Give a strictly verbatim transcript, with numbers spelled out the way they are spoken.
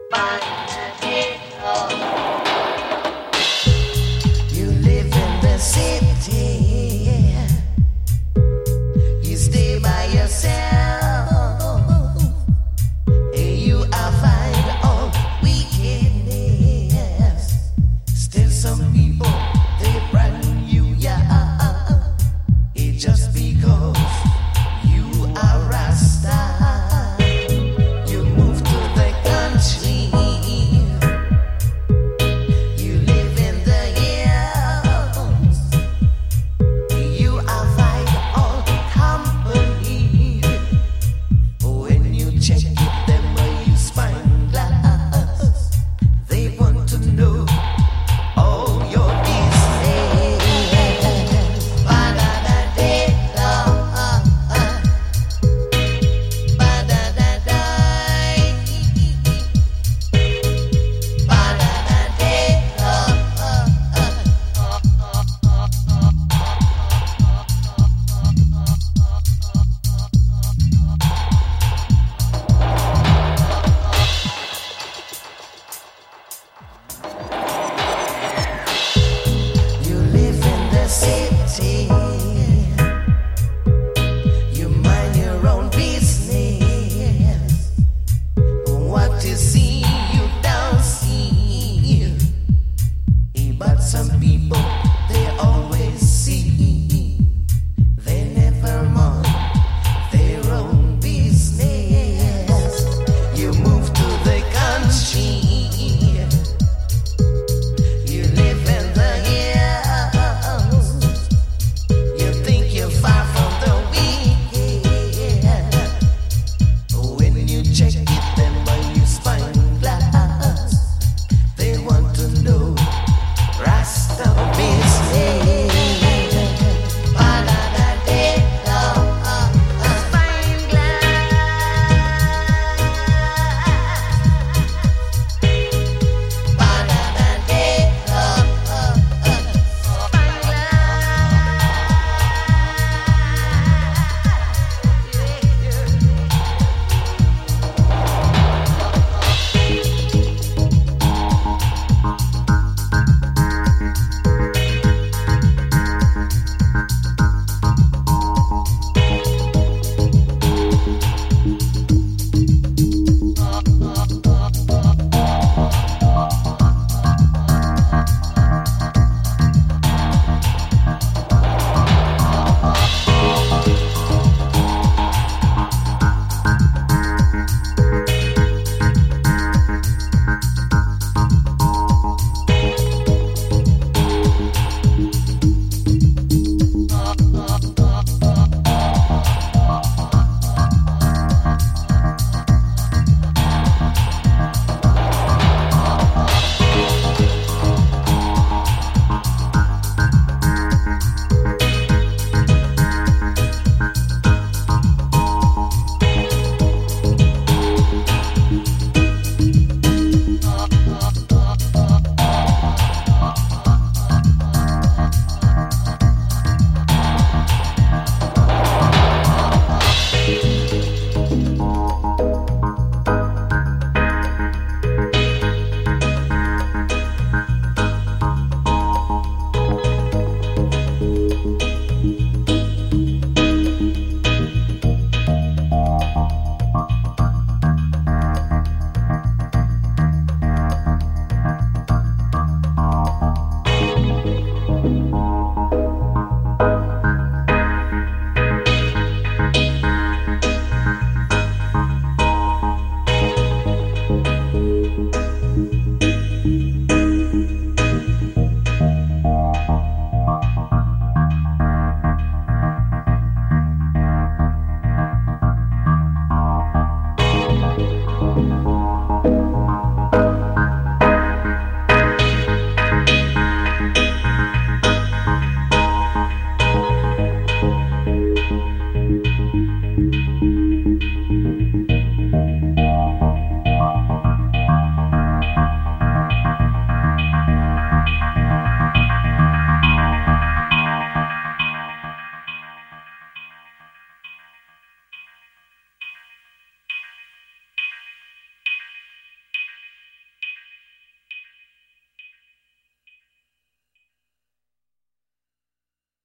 You live in the city, you stay by yourself, and you are fine on wickedness. Still some people, they brand you, yeah, it's just because you are Rasta. You move to the country, you live in the hills, you are fine on company. When you check it, them you spine glass, they want to know all your business. Ba-da-da-da-da, ba-da-da-da, you live in the city, you mind your own business. What you see